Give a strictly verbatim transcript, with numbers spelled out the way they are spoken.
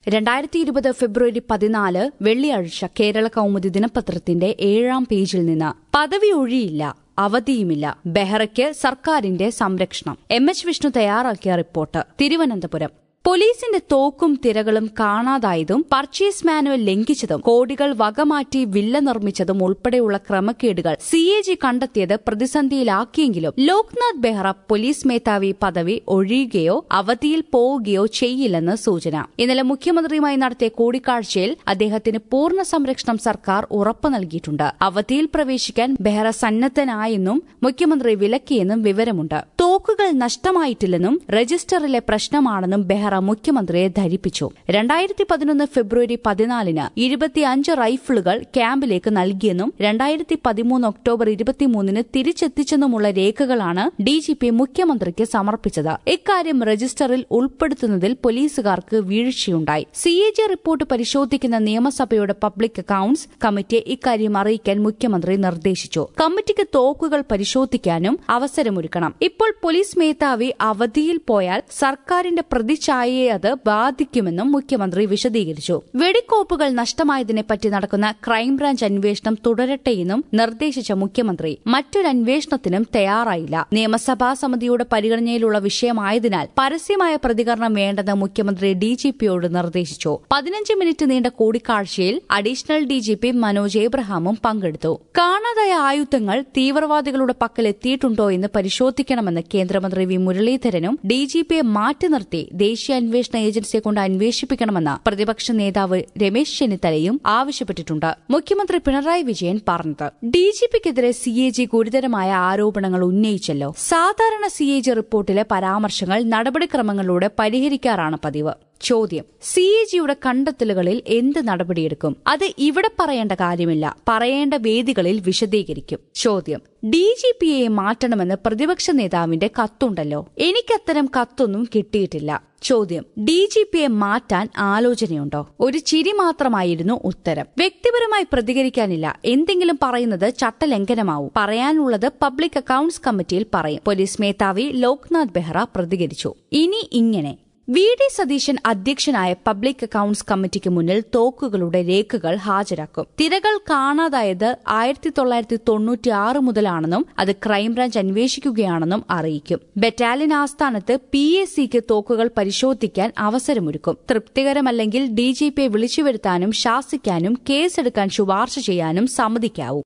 രണ്ടായിരത്തി ഇരുപത് ഫെബ്രുവരി പതിനാല് വെള്ളിയാഴ്ച കേരള കൗമുദി ദിനപത്രത്തിന്റെ ഏഴാം പേജിൽ നിന്ന് പദവി ഒഴിയില്ല, അവധിയുമില്ല, ബെഹ്റയ്ക്ക് സർക്കാരിന്റെ സംരക്ഷണം. എം എച്ച് വിഷ്ണു തയ്യാറാക്കിയ റിപ്പോർട്ട്. തിരുവനന്തപുരം. പോലീസിന്റെ തോക്കും തിരകളും കാണാതായതും പർച്ചേസ് മാനുവൽ ലംഘിച്ചതും കോടികൾ വകമാറ്റി വില്ല നിർമ്മിച്ചതും ഉൾപ്പെടെയുള്ള ക്രമക്കേടുകൾ സി എ ജി കണ്ടെത്തിയത് പ്രതിസന്ധിയിലാക്കിയെങ്കിലും ലോക്നാഥ് ബെഹ്റ പോലീസ് മേധാവി പദവി ഒഴിയുകയോ അവധിയിൽ പോവുകയോ ചെയ്യില്ലെന്ന് സൂചന. ഇന്നലെ മുഖ്യമന്ത്രിയുമായി നടത്തിയ കൂടിക്കാഴ്ചയിൽ അദ്ദേഹത്തിന് പൂർണ്ണ സംരക്ഷണം സർക്കാർ ഉറപ്പു നൽകിയിട്ടുണ്ട്. അവധിയിൽ പ്രവേശിക്കാൻ ബെഹ്റ സന്നദ്ധനായെന്നും മുഖ്യമന്ത്രി വിലക്കിയെന്നും വിവരമുണ്ട്. തോക്കുകൾ നഷ്ടമായിട്ടില്ലെന്നും രജിസ്റ്ററിലെ പ്രശ്നമാണെന്നും ബെഹ്റ മുഖ്യമന്ത്രിയെ ധരിപ്പിച്ചു. രണ്ടായിരത്തി പതിനൊന്ന് ഫെബ്രുവരി പതിനാലിന് ഇരുപത്തിയഞ്ച് റൈഫിളുകൾ ക്യാമ്പിലേക്ക് നൽകിയെന്നും രണ്ടായിരത്തി പതിമൂന്ന് ഒക്ടോബർ ഇരുപത്തിമൂന്നിന് തിരിച്ചെത്തിച്ചെന്നുമുള്ള രേഖകളാണ് ഡിജിപി മുഖ്യമന്ത്രിക്ക് സമർപ്പിച്ചത്. ഇക്കാര്യം രജിസ്റ്ററിൽ ഉൾപ്പെടുത്തുന്നതിൽ പോലീസുകാർക്ക് വീഴ്ചയുണ്ടായി. സി എ ജി റിപ്പോർട്ട് പരിശോധിക്കുന്ന നിയമസഭയുടെ പബ്ലിക് അക്കൌണ്ട്സ് കമ്മിറ്റിയെ ഇക്കാര്യം അറിയിക്കാൻ മുഖ്യമന്ത്രി നിർദ്ദേശിച്ചു. കമ്മിറ്റിക്ക് തോക്കുകൾ പരിശോധിക്കാനും അവസരമൊരുക്കണം. ഇപ്പോൾ പോലീസ് മേധാവി അവധിയിൽ പോയാൽ സർക്കാരിന്റെ പ്രതിച്ഛായയെ അത് ബാധിക്കുമെന്നും മുഖ്യമന്ത്രി വിശദീകരിച്ചു. വെടിക്കോപ്പുകൾ നഷ്ടമായതിനെപ്പറ്റി നടക്കുന്ന ക്രൈംബ്രാഞ്ച് അന്വേഷണം തുടരട്ടെയെന്നും നിർദ്ദേശിച്ച മുഖ്യമന്ത്രി മറ്റൊരു അന്വേഷണത്തിനും തയ്യാറായില്ല. നിയമസഭാ സമിതിയുടെ പരിഗണനയിലുള്ള വിഷയമായതിനാൽ പരസ്യമായ പ്രതികരണം വേണ്ടെന്ന് മുഖ്യമന്ത്രി ഡിജിപിയോട് നിർദ്ദേശിച്ചു. പതിനഞ്ച് മിനിറ്റ് നീണ്ട കൂടിക്കാഴ്ചയിൽ അഡീഷണൽ ഡിജിപി മനോജ് എബ്രഹാമും പങ്കെടുത്തു. കാണാതായ ആയുധങ്ങൾ തീവ്രവാദികളുടെ പക്കലെത്തിയിട്ടുണ്ടോ എന്ന് പരിശോധിക്കണമെന്ന് കേന്ദ്രമന്ത്രി വി മുരളീധരനും ഡിജിപിയെ മാറ്റി നിർത്തി ദേശീയ അന്വേഷണ ഏജൻസിയെ കൊണ്ട് അന്വേഷിപ്പിക്കണമെന്ന് പ്രതിപക്ഷ നേതാവ് രമേശ് ചെന്നിത്തലയും ആവശ്യപ്പെട്ടിട്ടുണ്ട്. മുഖ്യമന്ത്രി പിണറായി വിജയൻ പറഞ്ഞത്. ഡിജിപിക്കെതിരെ സി എ ജി ഗുരുതരമായ ആരോപണങ്ങൾ ഉന്നയിച്ചല്ലോ. സാധാരണ സി എ ജി റിപ്പോർട്ടിലെ പരാമർശങ്ങൾ നടപടിക്രമങ്ങളിലൂടെ പരിഹരിക്കാറാണ് പതിവ്. ചോദ്യം: സി എ ജിയുടെ കണ്ടെത്തലുകളിൽ എന്ത് നടപടിയെടുക്കും? അത് ഇവിടെ പറയേണ്ട കാര്യമില്ല, പറയേണ്ട വേദികളിൽ വിശദീകരിക്കും. ചോദ്യം: ഡി ജി പിയെ മാറ്റണമെന്ന് പ്രതിപക്ഷ നേതാവിന്റെ കത്തുണ്ടല്ലോ. എനിക്കത്തരം കത്തൊന്നും കിട്ടിയിട്ടില്ല. ചോദ്യം: ഡി ജി പിയെ മാറ്റാൻ ആലോചനയുണ്ടോ? ഒരു ചിരി മാത്രമായിരുന്നു ഉത്തരം. വ്യക്തിപരമായി പ്രതികരിക്കാനില്ല. എന്തെങ്കിലും പറയുന്നത് ചട്ടലംഘനമാവും. പറയാനുള്ളത് പബ്ലിക് അക്കൌണ്ട്സ് കമ്മിറ്റിയിൽ പറയും. പോലീസ് മേധാവി ലോക്നാഥ് ബെഹ്റ പ്രതികരിച്ചു. ഇനി ഇങ്ങനെ: വി ഡി സതീശൻ അധ്യക്ഷനായ പബ്ലിക് അക്കൌണ്ട്സ് കമ്മിറ്റിക്ക് മുന്നിൽ തോക്കുകളുടെ രേഖകൾ ഹാജരാക്കും. തിരകൾ കാണാതായത് ആയിരത്തി തൊള്ളായിരത്തി തൊണ്ണൂറ്റിയാറ് മുതലാണെന്നും അത് ക്രൈംബ്രാഞ്ച് അന്വേഷിക്കുകയാണെന്നും അറിയിക്കും. ബറ്റാലിയൻ ആസ്ഥാനത്ത് പി എ സിക്ക് തോക്കുകൾ പരിശോധിക്കാൻ അവസരമൊരുക്കും. തൃപ്തികരമല്ലെങ്കിൽ ഡി ജി പിയെ വിളിച്ചുവരുത്താനും ശാസിക്കാനും കേസെടുക്കാൻ ശുപാർശ ചെയ്യാനും സമ്മതിക്കാവൂ.